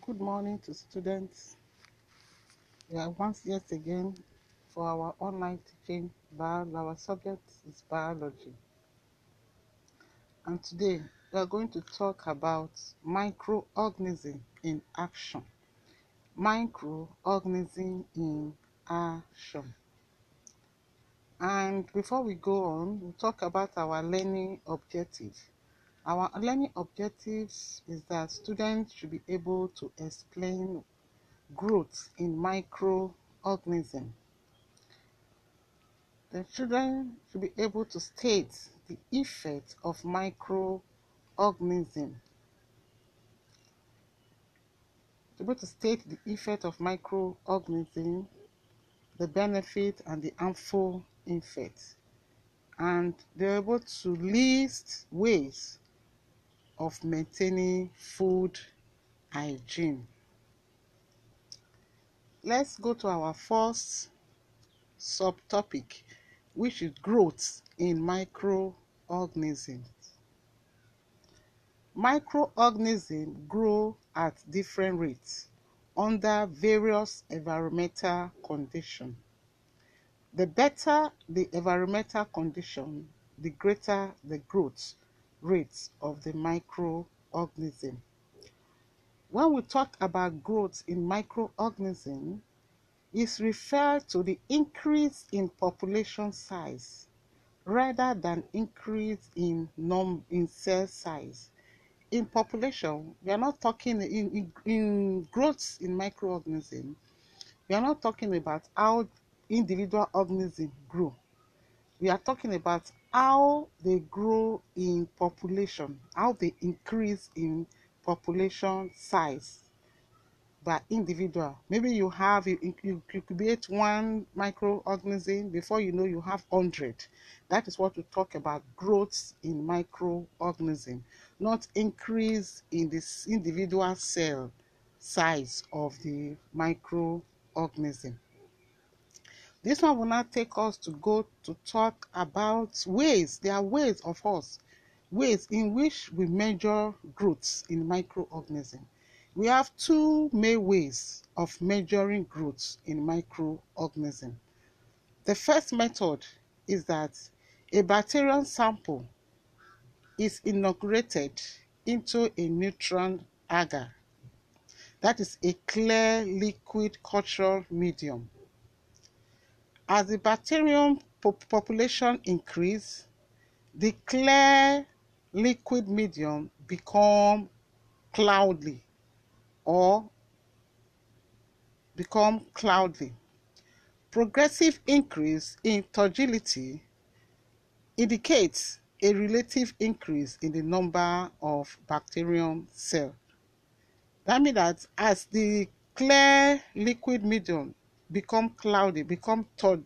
Good morning to students. We are once yet again for our online teaching. Our subject is biology. And today we are going to talk about microorganism in action. Microorganism in action. And before we go on, we'll talk about our learning objectives. Our learning objectives is that students should be able to explain growth in microorganisms. The children should be able to state the effect of microorganisms. To be able to state the effect of microorganisms, the benefit and the harmful effects. And they're able to list ways of maintaining food hygiene. Let's go to our first subtopic, which is growth in microorganisms. Microorganisms grow at different rates under various environmental conditions. The better the environmental condition, the greater the growth rates of the microorganism. When we talk about growth in microorganisms, it's referred to the increase in population size rather than increase in cell size. In population, we are not talking in growth in microorganisms. We are not talking about how individual organisms grow. We are talking about how they grow in population, how they increase in population size by individual. Maybe you incubate one microorganism, before you know you have 100. That is what we talk about growth in microorganism, not increase in this individual cell size of the microorganism. This one will now take us to go to talk about ways. There are ways in which we measure growth in microorganism. We have two main ways of measuring growth in microorganism. The first method is that a bacterial sample is inoculated into a neutral agar. That is a clear liquid cultural medium. As the bacterium population increases, the clear liquid medium becomes cloudy or become cloudy. Progressive increase in turgidity indicates a relative increase in the number of bacterium cells. That means that as the clear liquid medium become cloudy, become turgid,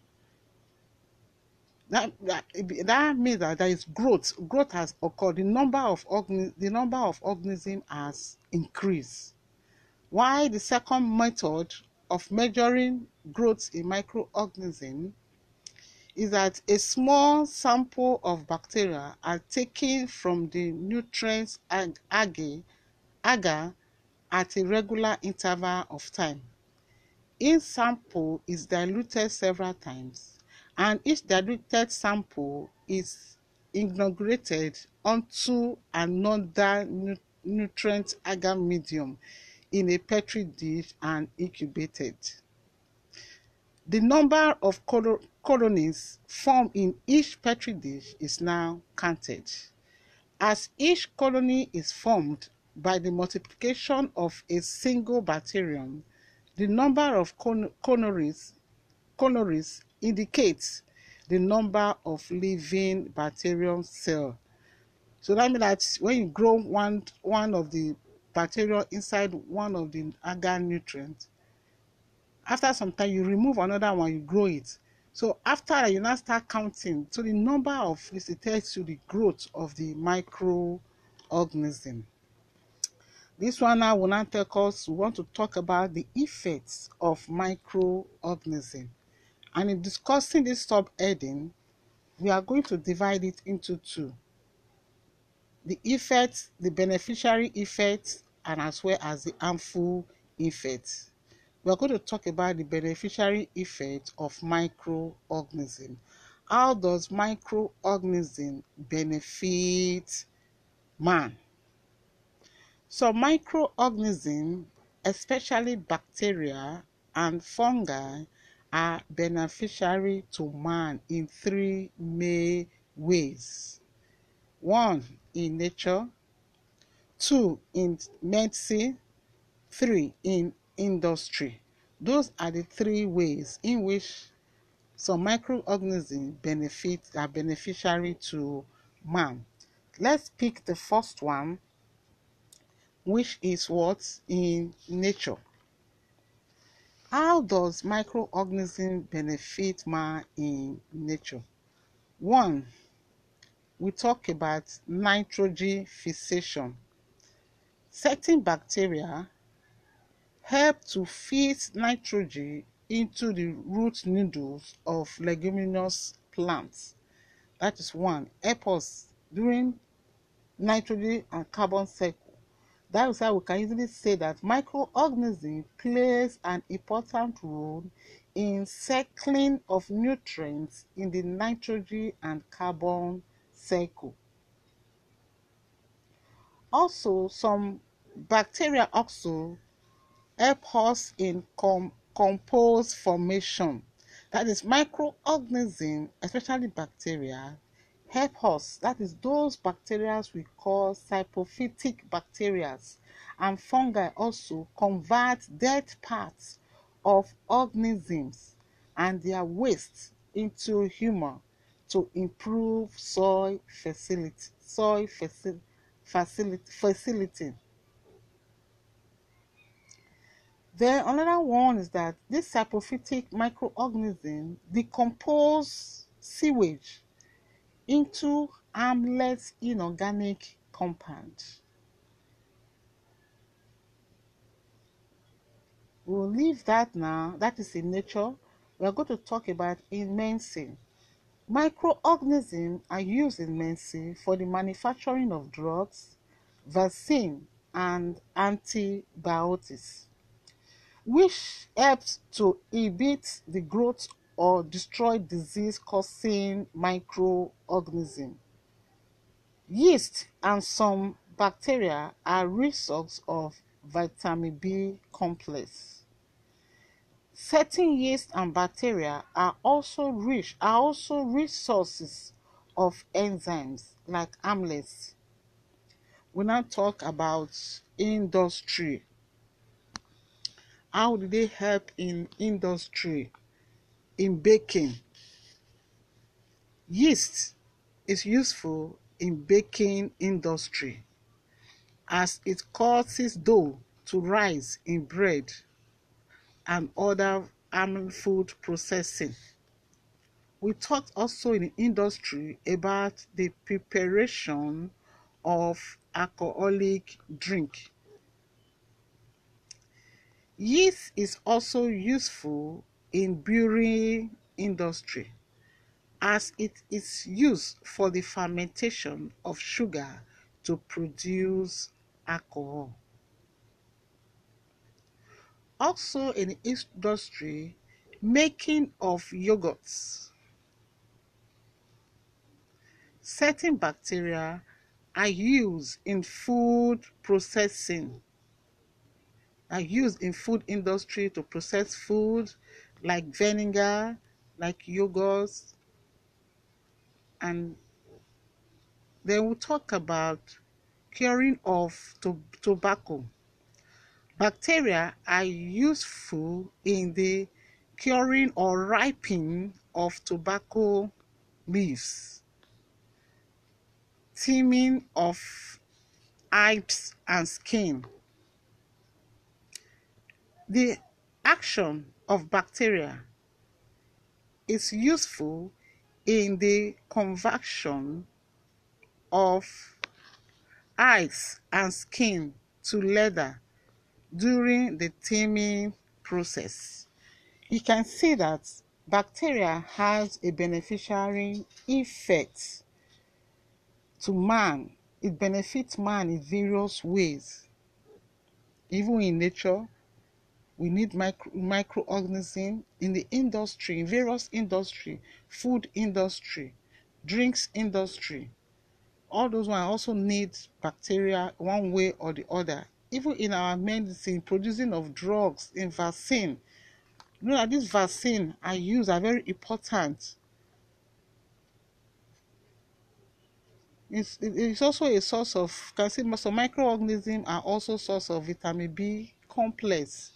that means that there is growth. Growth has occurred. The number of organisms has increased. While the second method of measuring growth in microorganisms is that a small sample of bacteria are taken from the nutrients agar at a regular interval of time. Each sample is diluted several times, and each diluted sample is inoculated onto another nutrient agar medium in a petri dish and incubated. The number of colonies formed in each petri dish is now counted. As each colony is formed by the multiplication of a single bacterium, the number of colonies indicates the number of living bacterium cells. So that means that when you grow one of the bacteria inside one of the agar nutrients, after some time you remove another one, you grow it. So after you now start counting, so the number of this tells you the growth of the microorganism. This one now will now take us, we want to talk about the effects of microorganism. And in discussing this subheading, we are going to divide it into two. The effects, the beneficiary effects, and as well as the harmful effects. We are going to talk about the beneficiary effect of microorganism. How does microorganism benefit man? So microorganisms, especially bacteria and fungi, are beneficiary to man in three main ways. One, in nature; two, in medicine; three, in industry. Those are the three ways in which some microorganisms are beneficiary to man. Let's pick the first one, which is what? In nature. How does microorganism benefit man in nature? One, we talk about nitrogen fixation. Certain bacteria help to fix nitrogen into the root nodules of leguminous plants. That is one. Help us during nitrogen and carbon cycle. That is why we can easily say that microorganism plays an important role in cycling of nutrients in the nitrogen and carbon cycle. Also, some bacteria also help us in compost formation. That is, microorganisms, especially bacteria, help us. That is, those bacteria we call saprophytic bacteria, and fungi also convert dead parts of organisms and their waste into humus to improve soil facility. Then another one is that this saprophytic microorganism decompose sewage into harmless inorganic compound. We'll leave that now. That is in nature. We are going to talk about in medicine. Microorganisms are used in medicine for the manufacturing of drugs, vaccine, and antibiotics, which helps to inhibit the growth or destroy disease-causing microorganisms. Yeast and some bacteria are rich sources of vitamin B complex. Certain yeast and bacteria are also rich sources of enzymes like amylase. We now talk about industry. How do they help in industry? In baking, yeast is useful in baking industry as it causes dough to rise in bread and other food processing. We talked also in industry about the preparation of alcoholic drink. Yeast is also useful in brewing industry as it is used for the fermentation of sugar to produce alcohol. Also in industry, making of yogurts. Certain bacteria are used in food processing, are used in food industry to process food like vinegar, like yogurts, and then we'll talk about curing of tobacco. Bacteria are useful in the curing or ripening of tobacco leaves, teaming of hides and skin. The action of bacteria is useful in the conversion of hides and skin to leather during the teaming process. You can see that bacteria has a beneficiary effect to man. It benefits man in various ways. Even in nature, we need microorganisms in the industry, in various industry, food industry, drinks industry. All those ones also need bacteria one way or the other. Even in our medicine, producing of drugs, in vaccine, you know that these vaccine are used are very important. It's also a source of, can see some microorganisms are also source of vitamin B complex,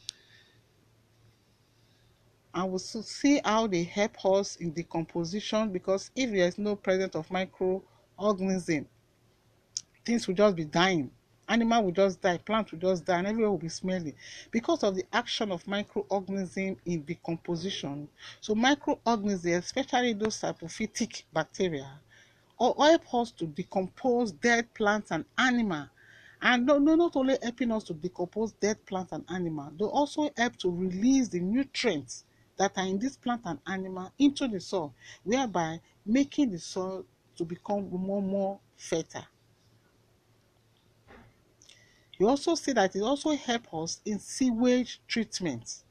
and we'll see how they help us in decomposition, because if there is no presence of microorganism, things will just be dying. Animal will just die, plant will just die, and everywhere will be smelly because of the action of microorganism in decomposition. So microorganisms, especially those saprophytic bacteria, or help us to decompose dead plants and animal. And not only helping us to decompose dead plants and animal, they also help to release the nutrients that are in this plant and animal into the soil, whereby making the soil to become more fertile. You also see that it also helps us in sewage treatment.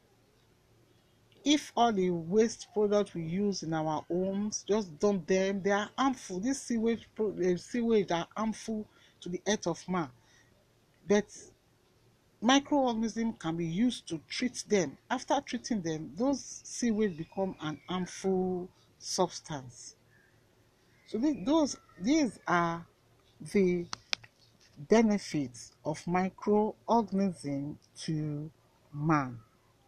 If all the waste products we use in our homes, just dump them, they are harmful. These sewage are harmful to the health of man. But microorganisms can be used to treat them. After treating them, those sewage become an harmful substance. So these are the benefits of microorganisms to man.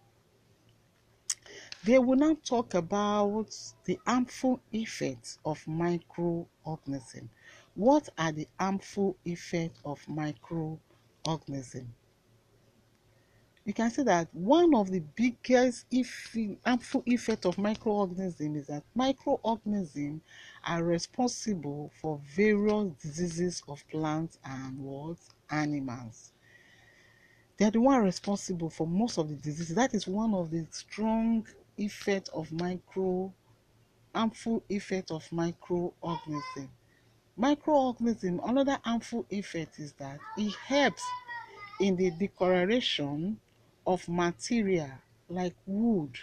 They will now talk about the harmful effects of microorganisms. What are the harmful effects of microorganisms? You can see that one of the biggest harmful effects of microorganisms is that microorganisms are responsible for various diseases of plants and what? Animals. They are the one responsible for most of the diseases. That is one of the strong effects of harmful effect of microorganism. Microorganism, another harmful effect is that it helps in the deterioration of material like wood,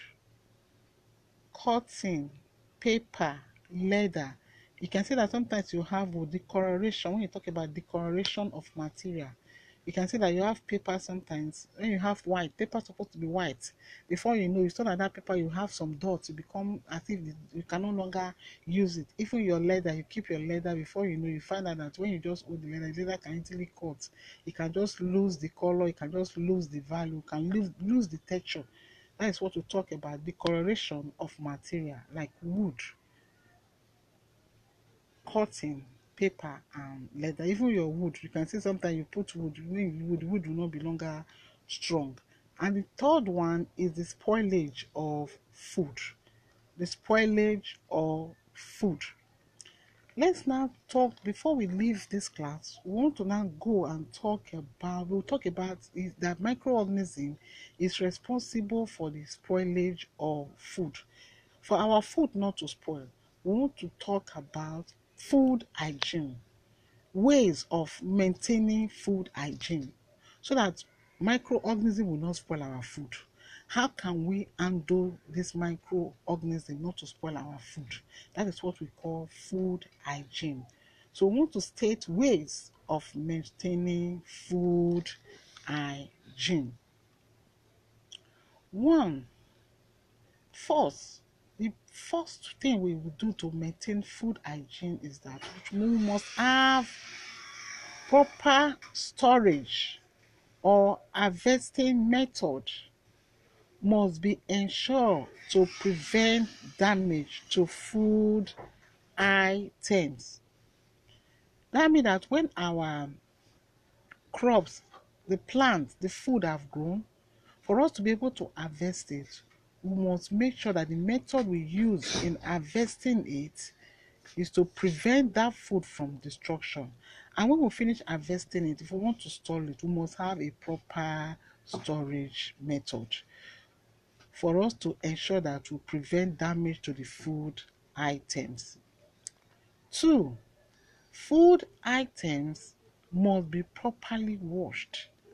cotton, paper, leather. You can see that sometimes you have decoration. When you talk about decoration of material, you can see that you have paper sometimes. When you have white, paper is supposed to be white. Before you know, you start at that paper, you have some dots. You become as if you can no longer use it. Even your leather, you keep your leather. Before you know, you find out that when you just hold the leather can easily cut. It can just lose the color. It can just lose the value. It can lose the texture. That is what we talk about, decoration of material like wood, cotton, paper, and leather. Even your wood, you can see sometimes you put wood, wood will not be longer strong. And the third one is the spoilage of food. The spoilage of food. Let's now talk, before we leave this class, we want to now go and we'll talk about is that microorganism is responsible for the spoilage of food. For our food not to spoil, we want to talk about food hygiene, ways of maintaining food hygiene so that microorganism will not spoil our food. How can we handle this microorganism not to spoil our food? That is what we call food hygiene. So we want to state ways of maintaining food hygiene. One, first, the first thing we will do to maintain food hygiene is that we must have proper storage or harvesting method must be ensured to prevent damage to food items. That means that when our crops, the plants, the food have grown, for us to be able to harvest it, we must make sure that the method we use in harvesting it is to prevent that food from destruction. And when we finish harvesting it, if we want to store it, we must have a proper storage method for us to ensure that we prevent damage to the food items. Two, food items must be properly washed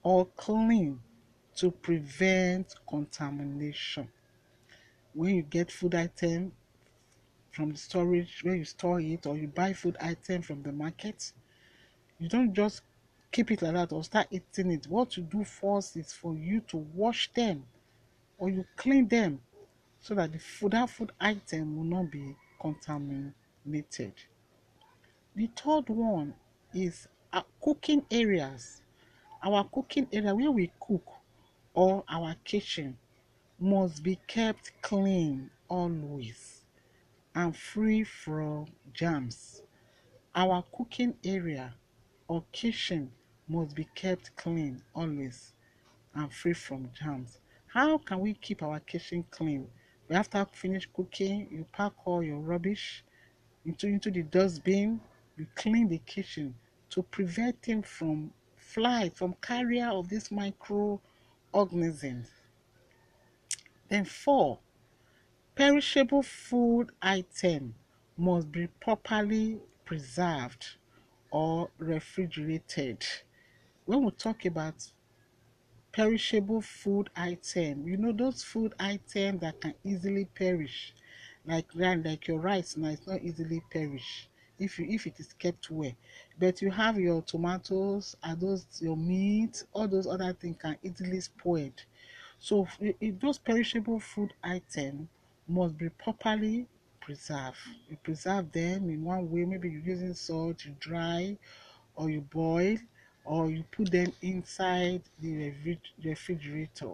or clean to prevent contamination. When you get food item from the storage where you store it, or you buy food item from the market, you don't just keep it like that or start eating it. What you do first is for you to wash them, or you clean them, so that that food item will not be contaminated. The third one is cooking areas. Our cooking area where we cook, or our kitchen, must be kept clean always and free from germs. Our cooking area or kitchen must be kept clean always and free from germs. How can we keep our kitchen clean? After finish cooking, you pack all your rubbish into the dustbin. You clean the kitchen to prevent them from fly, from carrier of these microorganisms. Then 4, perishable food item must be properly preserved or refrigerated. When we talk about perishable food item, those food items that can easily perish, like your rice now, it's not easily perish if it is kept well. But you have your tomatoes, and those your meat, all those other things can easily spoil. So those perishable food items must be properly preserved. You preserve them in one way, maybe you're using salt, you dry, or you boil, or you put them inside the refrigerator.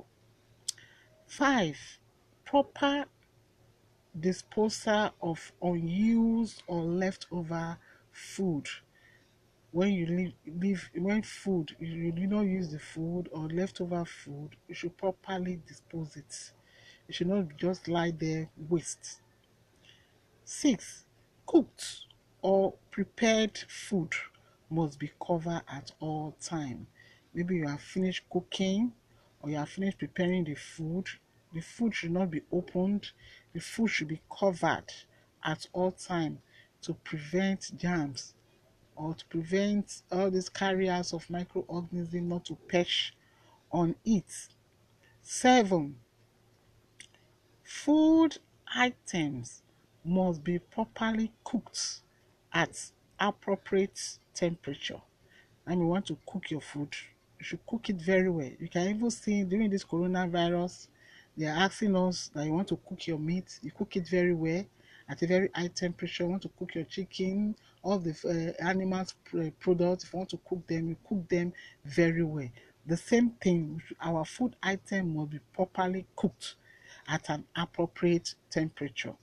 5, proper disposal of unused or leftover food. When you leave when food you do not use the food or leftover food, you should properly dispose it. It should not just lie there waste. 6, cooked or prepared food must be covered at all time. Maybe you have finished cooking, or you have finished preparing the food. The food should not be opened. The food should be covered at all time to prevent germs, or to prevent all these carriers of microorganisms not to perch on it. 7, food items must be properly cooked at appropriate temperature. And you want to cook your food, you should cook it very well. You can even see during this coronavirus, they are asking us that you want to cook your meat, you cook it very well at a very high temperature. You want to cook your chicken, all the animals products, if you want to cook them, you cook them very well. The same thing, our food item must be properly cooked at an appropriate temperature.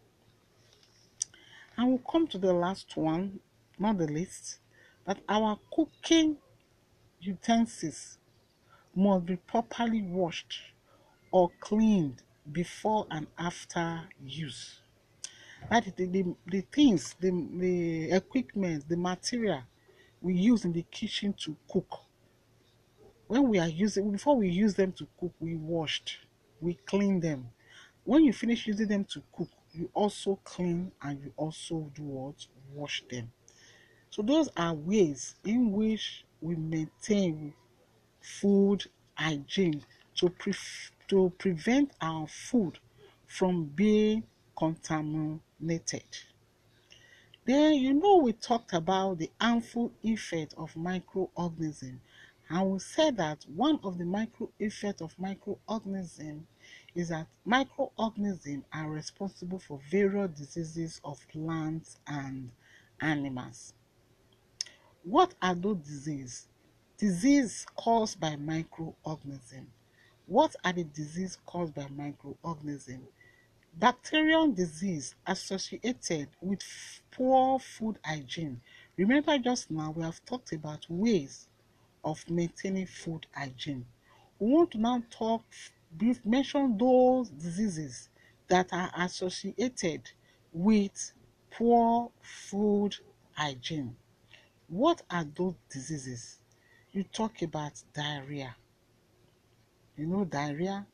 And we'll come to the last one, not the least, that our cooking utensils must be properly washed or cleaned before and after use. That is the things, the equipment, the material we use in the kitchen to cook. When we are using, before we use them to cook, we washed, we clean them. When you finish using them to cook, you also clean and you also do what? Wash them. So those are ways in which we maintain food hygiene to prevent our food from being contaminated. Then we talked about the harmful effect of microorganisms, and we said that one of the micro effects of microorganisms is that microorganisms are responsible for various diseases of plants and animals. What are those diseases? Disease caused by microorganisms. What are the diseases caused by microorganisms? Bacterial disease associated with poor food hygiene. Remember just now we have talked about ways of maintaining food hygiene. We want to now mention those diseases that are associated with poor food hygiene. What are those diseases? You talk about diarrhea. Diarrhea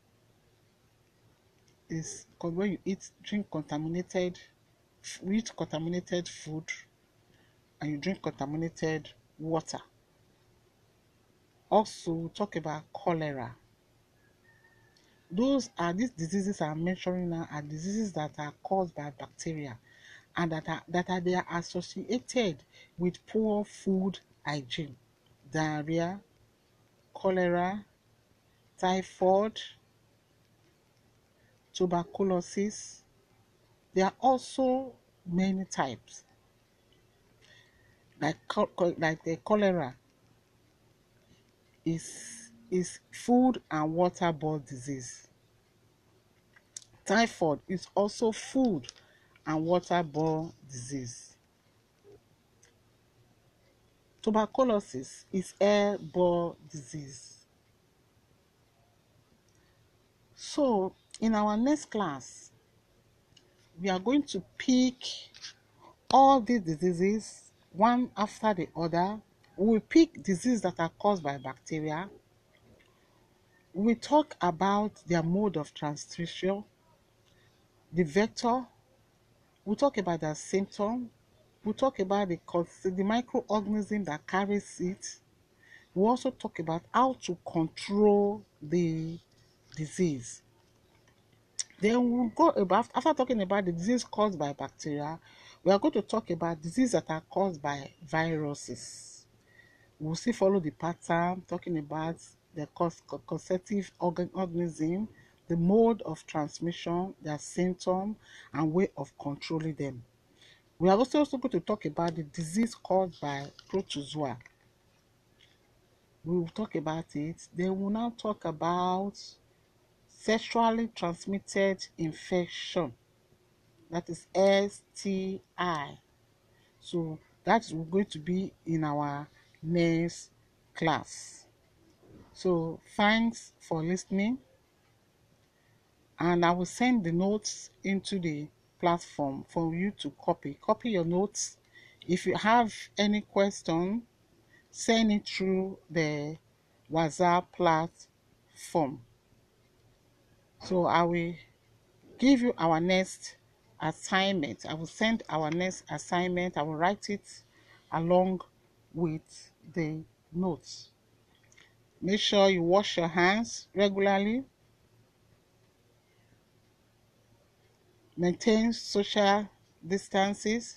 is because when you eat contaminated food and you drink contaminated water. Also, we'll talk about cholera. These diseases I'm mentioning now are diseases that are caused by bacteria, and they are associated with poor food hygiene. Diarrhea, cholera, typhoid, tuberculosis. There are also many types, like the cholera is food and waterborne disease. Typhoid is also food and waterborne disease. Tuberculosis is airborne disease. So, in our next class, we are going to pick all these diseases one after the other. We will pick diseases that are caused by bacteria. We talk about their mode of transmission, the vector. We talk about their symptom. We talk about the microorganism that carries it. We also talk about how to control the disease. Then we'll go about, after talking about the disease caused by bacteria, we are going to talk about diseases that are caused by viruses. We'll still follow the pattern, talking about the causative organism, the mode of transmission, their symptom, and way of controlling them. We are also going to talk about the disease caused by protozoa. We will talk about it. Then we'll now talk about sexually transmitted infection, that is STI. So that's going to be in our next class. So thanks for listening, and I will send the notes into the platform for you to copy your notes. If you have any question, send it through the WhatsApp platform. So I will give you our next assignment. I will send our next assignment. I will write it along with the notes. Make sure you wash your hands regularly. Maintain social distances.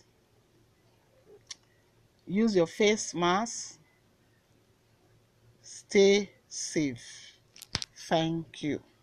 Use your face mask. Stay safe. Thank you.